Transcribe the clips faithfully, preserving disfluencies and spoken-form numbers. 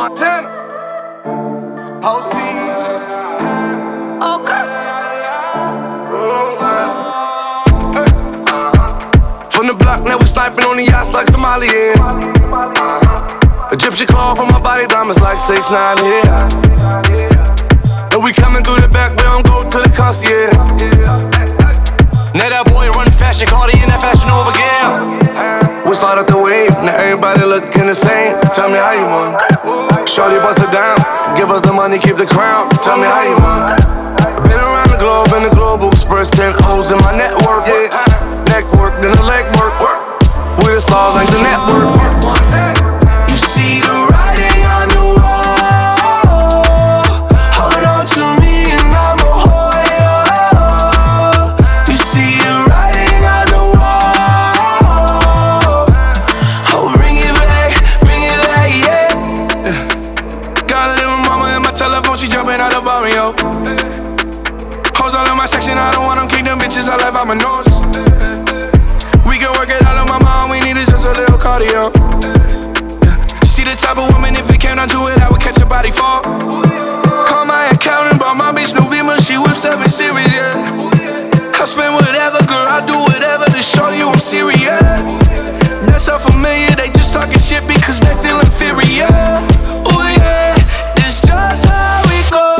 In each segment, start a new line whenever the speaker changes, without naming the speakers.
Montana. Posty.
Okay.
From the block, now we sniping on the yachts like Somalians. Uh-huh. Egyptian call from my body, diamonds like six nine here. And we coming through the back, we don't go to the concierge. Now that boy run fashion, Cardi in that fashion over again. We start up the wave, now everybody looking the same. Tell me how you want. Shorty bust it down, give us the money, keep the crown. Tell me how you want. Been around the globe, in the global express, ten O's in my network. Yeah, neck work, then the leg work. We the stars like the network.
You see the writing on the wall. Hold on to me and I'ma hold you. You see the writing on the wall. Oh, bring it back, bring it back, yeah. Got a little mama in my telephone, she jumping out the barrio. Hoes all in my section, I don't want them kick them bitches, I left out my nose. We can work it all on my mom, we need is just a little cardio. She the type of woman, if it came down to it, I would catch a body fall. Call my accountant, bought my bitch new Beamer, she whip seven series, yeah. I spend whatever, girl, I do whatever to show you I'm serious. That's so familiar, they just talking shit because they feel inferior. Ooh yeah, it's just how we go.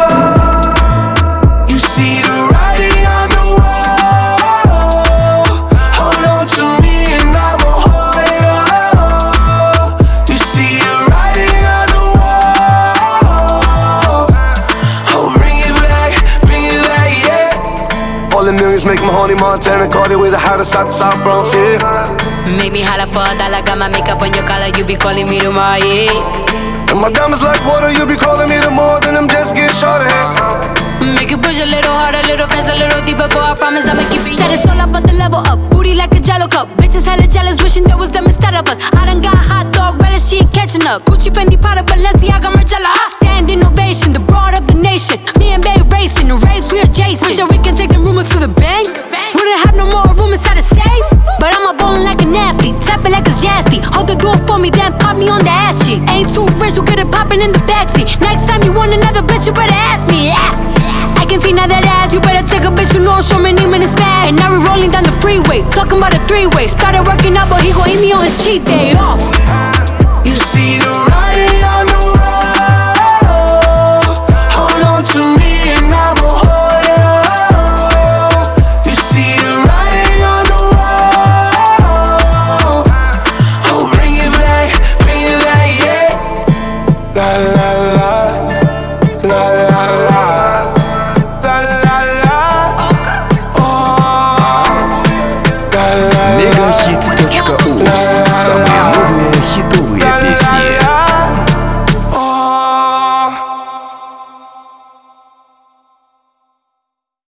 You see the writing on the wall. Hold on to me and I will hold you. You see the writing on the wall. Oh, bring it back, bring it back, yeah.
All the millions make my honey Montana, Cardi with the hottest out the South Bronx, yeah.
Make me holla for a dollar, got my makeup on your collar, you be calling me tomorrow, yeah.
And my diamonds like water, you be calling me the more than them just get shorter.
Make you push a little harder, little faster, little deeper, boy, I promise I'ma keep it. Said it's all about the level up, booty like a jello cup. Bitches hella jealous, wishing there was them instead of us. I done got hot dog, relish, she ain't catching up. Gucci, Fendi, Prada, Balenciaga, Margiela. Stand innovation, the broad of the nation. Me and Bay racing, the raves we adjacent. Pretty sure we can take the rumors to the bank. Wouldn't have no more room inside the safe. But I'm a ballin' like an athlete, tap it like it's Jasty. Hold the door for me, then pop me on the ass cheek. Ain't too rich, we'll get it poppin' in the backseat. Next time you want another bitch, you better ask me. Yeah. I can see now that ass, you better take a bitch, you know show me name in his bag. And now we rolling down the freeway, talking about a three-way. Started working out, but he gon' eat me on his cheat day off.
You see the writing on the wall. Hold on to me and I will hold you. You see the writing on the wall. Oh, bring it back, bring it back, yeah. La la la, la la la.
Мегахит точка уз.